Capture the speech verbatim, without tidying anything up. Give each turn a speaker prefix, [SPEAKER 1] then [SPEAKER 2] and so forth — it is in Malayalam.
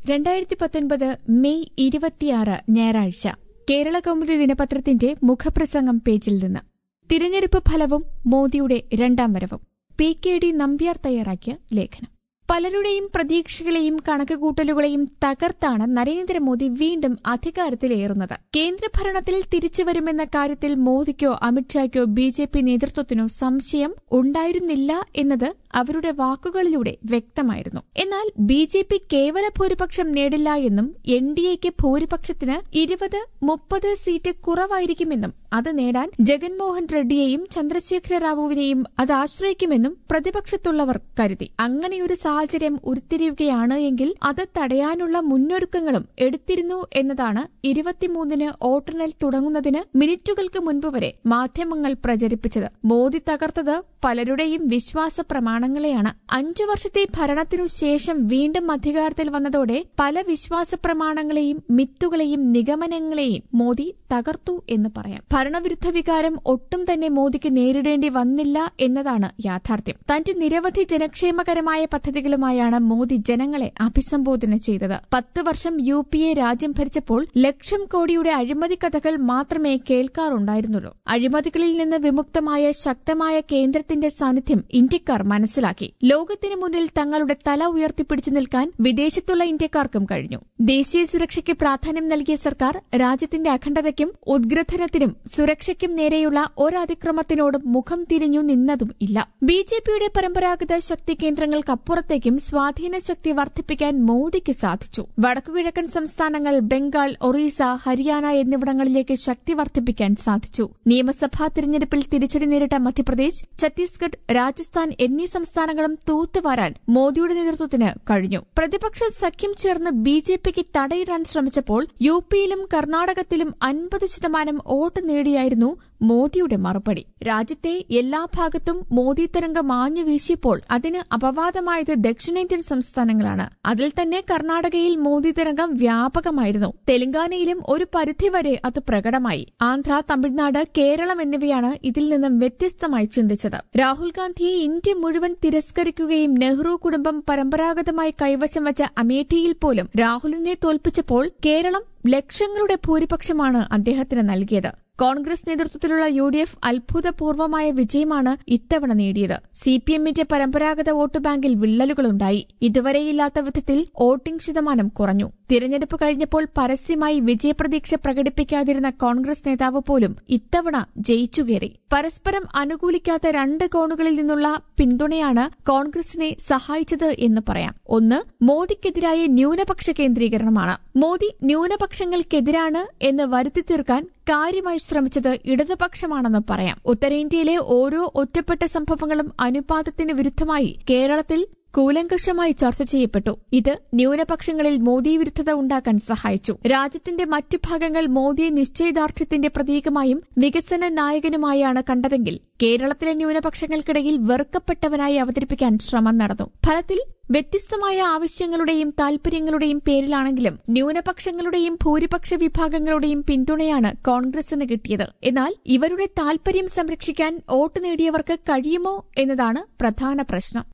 [SPEAKER 1] രണ്ടായിരത്തി പത്തൊൻപത് മെയ് ഇരുപത്തിയാറ് ഞായറാഴ്ച കേരള കൗമുദി ദിനപത്രത്തിന്റെ മുഖപ്രസംഗം പേജിൽ നിന്ന് തിരഞ്ഞെടുപ്പ് ഫലവും മോദിയുടെ രണ്ടാം വരവും പി കെ ഡി നമ്പ്യാർ തയ്യാറാക്കിയ ലേഖനം. പലരുടെയും പ്രതീക്ഷകളെയും കണക്കുകൂട്ടലുകളെയും തകർത്താണ് നരേന്ദ്രമോദി വീണ്ടും അധികാരത്തിലേറുന്നത്. കേന്ദ്രഭരണത്തിൽ തിരിച്ചുവരുമെന്ന കാര്യത്തിൽ മോദിക്കോ അമിത്ഷായ്ക്കോ ബി ജെ പി നേതൃത്വത്തിനോ സംശയം ഉണ്ടായിരുന്നില്ല എന്നത് അവരുടെ വാക്കുകളിലൂടെ വ്യക്തമായിരുന്നു. എന്നാൽ ബി ജെ പി കേവല ഭൂരിപക്ഷം നേടില്ല എന്നും എൻ ഡി എക്ക് ഭൂരിപക്ഷത്തിന് ഇരുപത് മുപ്പത് സീറ്റ് കുറവായിരിക്കുമെന്നും അത് നേടാൻ ജഗൻമോഹൻ റെഡ്ഡിയെയും ചന്ദ്രശേഖര റാവുവിനെയും അത് ആശ്രയിക്കുമെന്നും പ്രതിപക്ഷത്തുള്ളവർ കരുതി. അങ്ങനെയൊരു സാഹചര്യം ഉരുത്തിരിയുകയാണ് എങ്കിൽ അത് തടയാനുള്ള മുന്നൊരുക്കങ്ങളും എടുത്തിരുന്നു എന്നതാണ് ഇരുപത്തിമൂന്നിന് വോട്ടെണ്ണൽ തുടങ്ങുന്നതിന് മിനിറ്റുകൾക്ക് മുൻപ് വരെ മാധ്യമങ്ങൾ പ്രചരിപ്പിച്ചത്. മോദി തകർത്തത് പലരുടെയും വിശ്വാസ പ്രമാണങ്ങളെയാണ്. അഞ്ചു വർഷത്തെ ഭരണത്തിനു ശേഷം വീണ്ടും അധികാരത്തിൽ വന്നതോടെ പല വിശ്വാസ പ്രമാണങ്ങളെയും മിത്തുകളെയും നിഗമനങ്ങളെയും മോദി തകർത്തു എന്ന് പറയാം. ഭരണവിരുദ്ധ വികാരം ഒട്ടും തന്നെ മോദിക്ക് നേരിടേണ്ടി വന്നില്ല എന്നതാണ് യാഥാർത്ഥ്യം. തന്റെ നിരവധി ജനക്ഷേമകരമായ പദ്ധതികളുമായാണ് മോദി ജനങ്ങളെ അഭിസംബോധന ചെയ്തത്. പത്ത് വർഷം യു പി എ രാജ്യം ഭരിച്ചപ്പോൾ ലക്ഷം കോടിയുടെ അഴിമതി കഥകൾ മാത്രമേ കേൾക്കാറുണ്ടായിരുന്നുള്ളൂ. അഴിമതികളിൽ നിന്ന് വിമുക്തമായ ശക്തമായ കേന്ദ്രത്തിന്റെ സാന്നിധ്യം ഇന്ത്യക്കാർ മനസ്സിലാക്കി. ലോകത്തിനു മുന്നിൽ തങ്ങളുടെ തല ഉയർത്തിപ്പിടിച്ചു നിൽക്കാൻ വിദേശത്തുള്ള ഇന്ത്യക്കാർക്കും കഴിഞ്ഞു. ദേശീയ സുരക്ഷയ്ക്ക് പ്രാധാന്യം നൽകിയ സർക്കാർ രാജ്യത്തിന്റെ അഖണ്ഡതയ്ക്കും ഉദ്ഗ്രഥനത്തിനും സുരക്ഷയ്ക്കും നേരെയുള്ള ഒരതിക്രമത്തിനോടും മുഖം തിരിഞ്ഞു നിന്നതും ഇല്ല. ബി ജെ പിയുടെ പരമ്പരാഗത ശക്തി കേന്ദ്രങ്ങൾക്കപ്പുറത്തേക്കും സ്വാധീന ശക്തി വർദ്ധിപ്പിക്കാൻ മോദിക്ക് സാധിച്ചു. വടക്കുകിഴക്കൻ സംസ്ഥാനങ്ങൾ ബംഗാൾ, ഒറീസ, ഹരിയാന എന്നിവിടങ്ങളിലേക്ക് ശക്തി വർദ്ധിപ്പിക്കാൻ സാധിച്ചു. നിയമസഭാ തിരഞ്ഞെടുപ്പിൽ തിരിച്ചടി നേരിട്ട മധ്യപ്രദേശ്, ഛത്തീസ്ഗഡ്, രാജസ്ഥാൻ എന്നീ സംസ്ഥാനങ്ങളും തൂത്തുവാരാൻ മോദിയുടെ നേതൃത്വത്തിന് കഴിഞ്ഞു. പ്രതിപക്ഷ സഖ്യം ചേർന്ന് ബി ജെ പിക്ക് തടയിടാൻ ശ്രമിച്ചപ്പോൾ യു പിയിലും കർണാടകത്തിലും അൻപത് ശതമാനം വോട്ട് നേടിയായിരുന്നു മോദിയുടെ മറുപടി. രാജ്യത്തെ എല്ലാ ഭാഗത്തും മോദി തരംഗം മാഞ്ഞു വീശിയപ്പോൾ അതിന് അപവാദമായത് ദക്ഷിണേന്ത്യൻ സംസ്ഥാനങ്ങളാണ്. അതിൽ തന്നെ കർണാടകയിൽ മോദി തരംഗം വ്യാപകമായിരുന്നു. തെലങ്കാനയിലും ഒരു പരിധിവരെ അത് പ്രകടമായി. ആന്ധ്ര, തമിഴ്നാട്, കേരളം എന്നിവയാണ് ഇതിൽ നിന്നും വ്യത്യസ്തമായി ചിന്തിച്ചത്. രാഹുൽ ഗാന്ധിയെ ഇന്ത്യ മുഴുവൻ തിരസ്കരിക്കുകയും നെഹ്റു കുടുംബം പരമ്പരാഗതമായി കൈവശം വച്ച അമേഠിയിൽ പോലും രാഹുലിനെ തോൽപ്പിച്ചപ്പോൾ കേരളം ലക്ഷങ്ങളുടെ ഭൂരിപക്ഷമാണ് അദ്ദേഹത്തിന് നൽകിയത്. കോൺഗ്രസ് നേതൃത്വത്തിലുള്ള യു ഡി എഫ് അത്ഭുതപൂർവമായ വിജയമാണ് ഇത്തവണ നേടിയത്. സി പി എമ്മിന്റെ പരമ്പരാഗത വോട്ട് ബാങ്കിൽ വിള്ളലുകളുണ്ടായി. ഇതുവരെയില്ലാത്ത വിധത്തിൽ വോട്ടിംഗ് ശതമാനം കുറഞ്ഞു. തിരഞ്ഞെടുപ്പ് കഴിഞ്ഞപ്പോൾ പരസ്യമായി വിജയപ്രതീക്ഷ പ്രകടിപ്പിക്കാതിരുന്ന കോൺഗ്രസ് നേതാവ് പോലും ഇത്തവണ ജയിച്ചുകയറി. പരസ്പരം അനുകൂലിക്കാത്ത രണ്ട് കോണുകളിൽ നിന്നുള്ള പിന്തുണയാണ് കോൺഗ്രസിനെ സഹായിച്ചത് എന്ന് പറയാം. ഒന്ന്, മോദിക്കെതിരായ ന്യൂനപക്ഷ കേന്ദ്രീകരണമാണ്. മോദി ന്യൂനപക്ഷങ്ങൾക്കെതിരാണ് എന്ന് വരുത്തി തീർക്കാൻ കാര്യമായി ശ്രമിച്ചത് ഇടതുപക്ഷമാണെന്ന് പറയാം. ഉത്തരേന്ത്യയിലെ ഓരോ ഒറ്റപ്പെട്ട സംഭവങ്ങളും അനുപാതത്തിന് വിരുദ്ധമായി കേരളത്തിൽ കൂലങ്കഷമായി ചർച്ച ചെയ്യപ്പെട്ടു. ഇത് ന്യൂനപക്ഷങ്ങളിൽ മോദി വിരുദ്ധത ഉണ്ടാക്കാൻ സഹായിച്ചു. രാജ്യത്തിന്റെ മറ്റു ഭാഗങ്ങൾ മോദിയെ നിശ്ചയദാർഢ്യത്തിന്റെ പ്രതീകമായും വികസന നായകനുമായാണ് കണ്ടതെങ്കിൽ കേരളത്തിലെ ന്യൂനപക്ഷങ്ങൾക്കിടയിൽ വെറുക്കപ്പെട്ടവനായി അവതരിപ്പിക്കാൻ ശ്രമം നടന്നു. ഫലത്തിൽ വ്യത്യസ്തമായ ആവശ്യങ്ങളുടെയും താൽപര്യങ്ങളുടെയും പേരിലാണെങ്കിലും ന്യൂനപക്ഷങ്ങളുടെയും ഭൂരിപക്ഷ വിഭാഗങ്ങളുടെയും പിന്തുണയാണ് കോൺഗ്രസിന് കിട്ടിയത്. എന്നാൽ ഇവരുടെ താൽപര്യം സംരക്ഷിക്കാൻ വോട്ട് നേടിയവർക്ക് കഴിയുമോ എന്നതാണ് പ്രധാന പ്രശ്നം.